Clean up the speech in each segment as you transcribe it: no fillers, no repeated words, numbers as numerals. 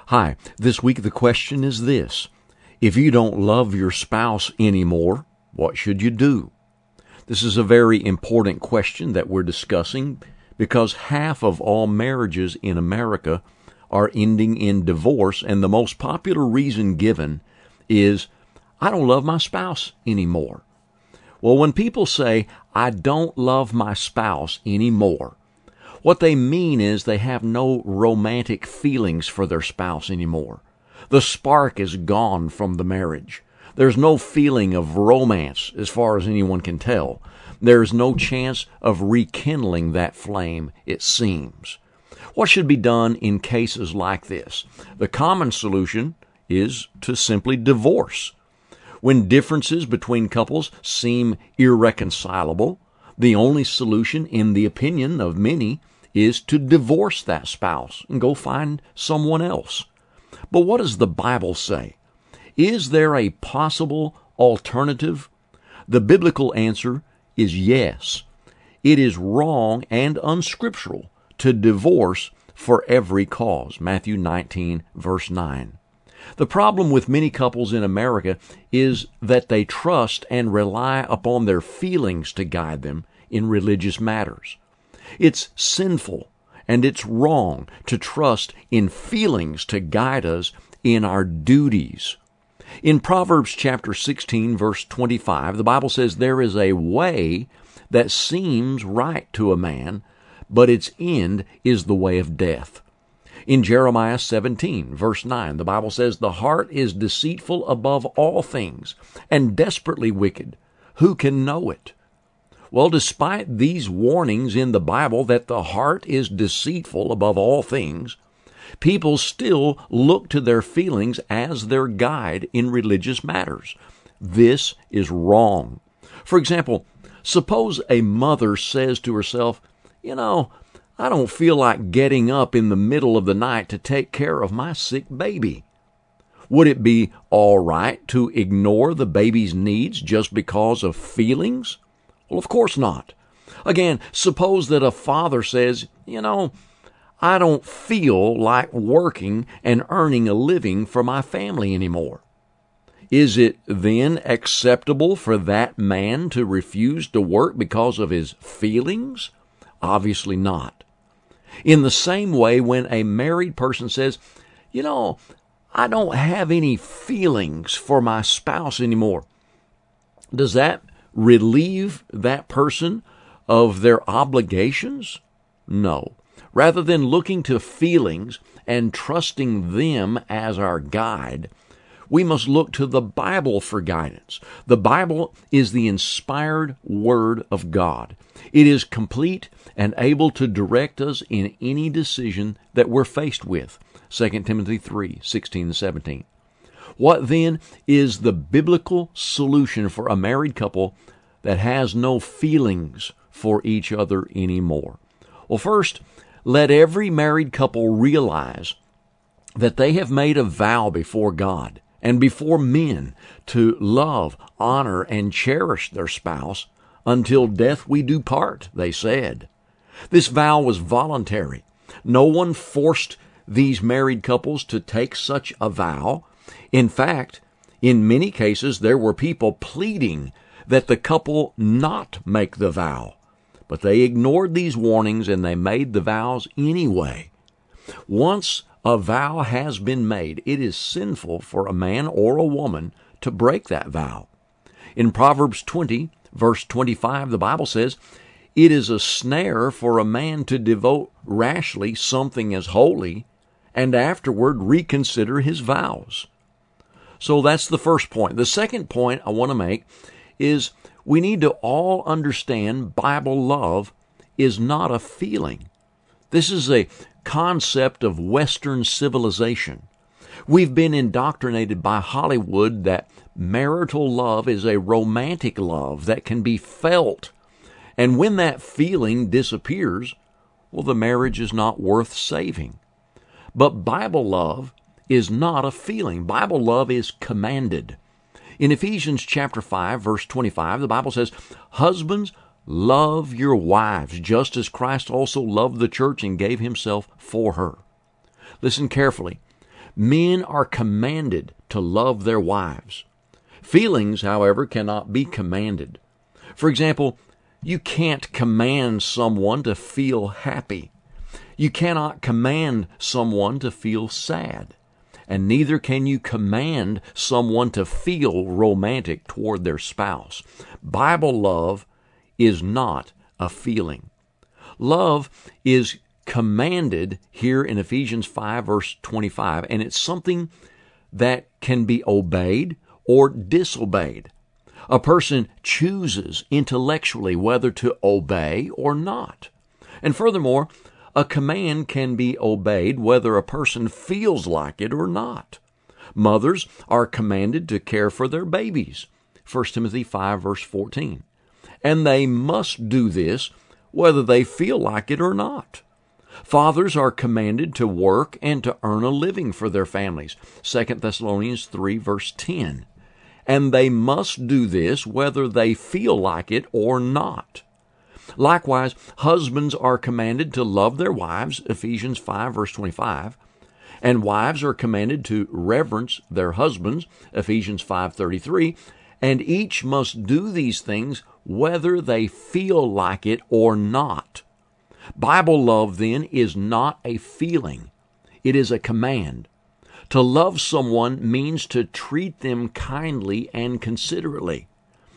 Hi, this week the question is this. If you don't love your spouse anymore, what should you do? This is a very important question that we're discussing because half of all marriages in America are ending in divorce, and the most popular reason given is, I don't love my spouse anymore. Well, when people say, I don't love my spouse anymore, what they mean is they have no romantic feelings for their spouse anymore. The spark is gone from the marriage. There's no feeling of romance as far as anyone can tell. There's no chance of rekindling that flame, it seems. What should be done in cases like this? The common solution is to simply divorce. When differences between couples seem irreconcilable, the only solution, in the opinion of many, is to divorce that spouse and go find someone else. But what does the Bible say? Is there a possible alternative? The biblical answer is yes. It is wrong and unscriptural to divorce for every cause. Matthew 19, verse 9. The problem with many couples in America is that they trust and rely upon their feelings to guide them in religious matters. It's sinful and it's wrong to trust in feelings to guide us in our duties. In Proverbs chapter 16, verse 25, the Bible says, there is a way that seems right to a man, but its end is the way of death. In Jeremiah 17, verse 9, the Bible says, the heart is deceitful above all things and desperately wicked. Who can know it? Well, despite these warnings in the Bible that the heart is deceitful above all things, people still look to their feelings as their guide in religious matters. This is wrong. For example, suppose a mother says to herself, I don't feel like getting up in the middle of the night to take care of my sick baby. Would it be all right to ignore the baby's needs just because of feelings? Well, of course not. Again, suppose that a father says, I don't feel like working and earning a living for my family anymore. Is it then acceptable for that man to refuse to work because of his feelings? Obviously not. In the same way, when a married person says, I don't have any feelings for my spouse anymore, does that relieve that person of their obligations? No. Rather than looking to feelings and trusting them as our guide, we must look to the Bible for guidance. The Bible is the inspired Word of God. It is complete and able to direct us in any decision that we're faced with. 2 Timothy 3, 16 and 17. What then is the biblical solution for a married couple that has no feelings for each other anymore? Well, first, let every married couple realize that they have made a vow before God and before men to love, honor, and cherish their spouse until death we do part, they said. This vow was voluntary. No one forced these married couples to take such a vow. In fact, in many cases, there were people pleading that the couple not make the vow. But they ignored these warnings and they made the vows anyway. Once a vow has been made, it is sinful for a man or a woman to break that vow. In Proverbs 20, verse 25, the Bible says, it is a snare for a man to devote rashly something as holy and afterward reconsider his vows. So that's the first point. The second point I want to make is we need to all understand Bible love is not a feeling. This is a concept of Western civilization. We've been indoctrinated by Hollywood that marital love is a romantic love that can be felt. And when that feeling disappears, well, the marriage is not worth saving. But Bible love is not a feeling. Bible love is commanded. In Ephesians chapter 5, verse 25, the Bible says, husbands, love your wives, just as Christ also loved the church and gave himself for her. Listen carefully. Men are commanded to love their wives. Feelings, however, cannot be commanded. For example, you can't command someone to feel happy. You cannot command someone to feel sad. And neither can you command someone to feel romantic toward their spouse. Bible love is not a feeling. Love is commanded here in Ephesians 5, verse 25, and it's something that can be obeyed or disobeyed. A person chooses intellectually whether to obey or not. And furthermore, a command can be obeyed whether a person feels like it or not. Mothers are commanded to care for their babies, 1 Timothy 5, verse 14. And they must do this whether they feel like it or not. Fathers are commanded to work and to earn a living for their families, 2 Thessalonians 3, verse 10. And they must do this whether they feel like it or not. Likewise, husbands are commanded to love their wives, Ephesians 5, verse 25, and wives are commanded to reverence their husbands, Ephesians 5:33, and each must do these things whether they feel like it or not. Bible love, then, is not a feeling. It is a command. To love someone means to treat them kindly and considerately.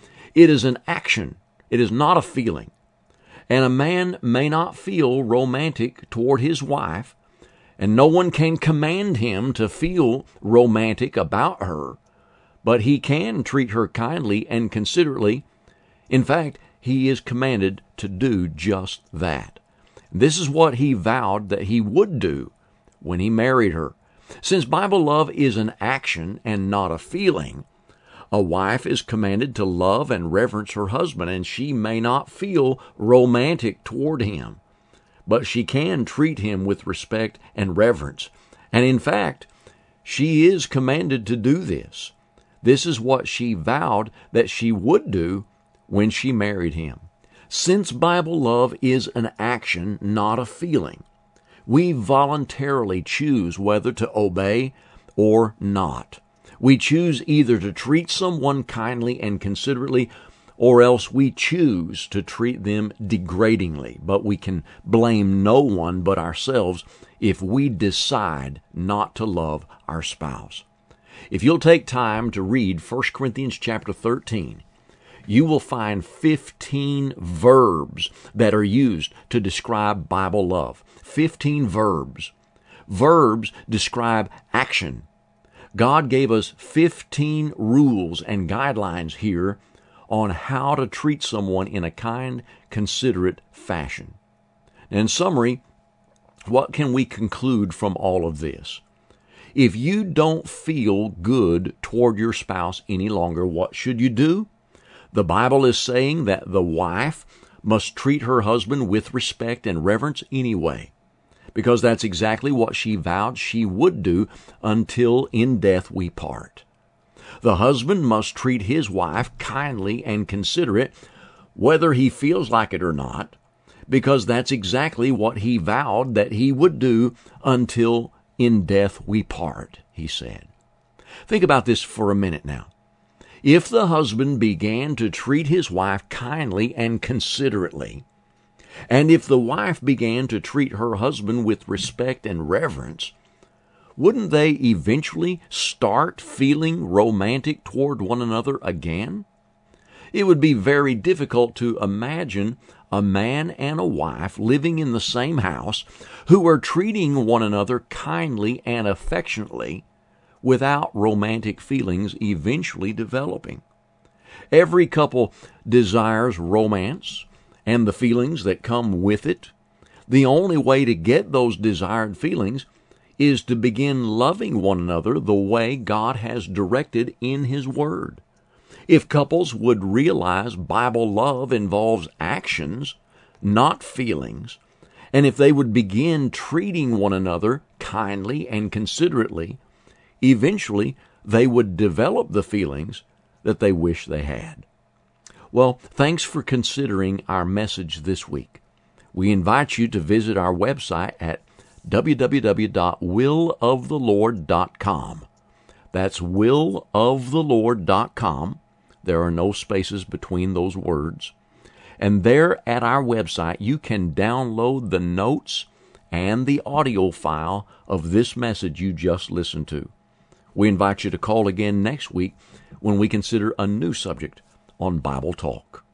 It is an action. It is not a feeling. And a man may not feel romantic toward his wife, and no one can command him to feel romantic about her, but he can treat her kindly and considerately. In fact, he is commanded to do just that. This is what he vowed that he would do when he married her. Since Bible love is an action and not a feeling, a wife is commanded to love and reverence her husband, and she may not feel romantic toward him, but she can treat him with respect and reverence. And in fact, she is commanded to do this. This is what she vowed that she would do when she married him. Since Bible love is an action, not a feeling, we voluntarily choose whether to obey or not. We choose either to treat someone kindly and considerately, or else we choose to treat them degradingly. But we can blame no one but ourselves if we decide not to love our spouse. If you'll take time to read 1 Corinthians chapter 13, you will find 15 verbs that are used to describe Bible love. 15 verbs. Verbs describe action. God gave us 15 rules and guidelines here on how to treat someone in a kind, considerate fashion. In summary, what can we conclude from all of this? If you don't feel good toward your spouse any longer, what should you do? The Bible is saying that the wife must treat her husband with respect and reverence anyway, because that's exactly what she vowed she would do until in death we part. The husband must treat his wife kindly and considerate, whether he feels like it or not, because that's exactly what he vowed that he would do until in death we part, he said. Think about this for a minute now. If the husband began to treat his wife kindly and considerately, and if the wife began to treat her husband with respect and reverence, wouldn't they eventually start feeling romantic toward one another again? It would be very difficult to imagine a man and a wife living in the same house who are treating one another kindly and affectionately without romantic feelings eventually developing. Every couple desires romance and the feelings that come with it. The only way to get those desired feelings is to begin loving one another the way God has directed in His Word. If couples would realize Bible love involves actions, not feelings, and if they would begin treating one another kindly and considerately, eventually they would develop the feelings that they wish they had. Well, thanks for considering our message this week. We invite you to visit our website at www.willofthelord.com. That's willofthelord.com. There are no spaces between those words. And there at our website, you can download the notes and the audio file of this message you just listened to. We invite you to call again next week when we consider a new subject on Bible Talk.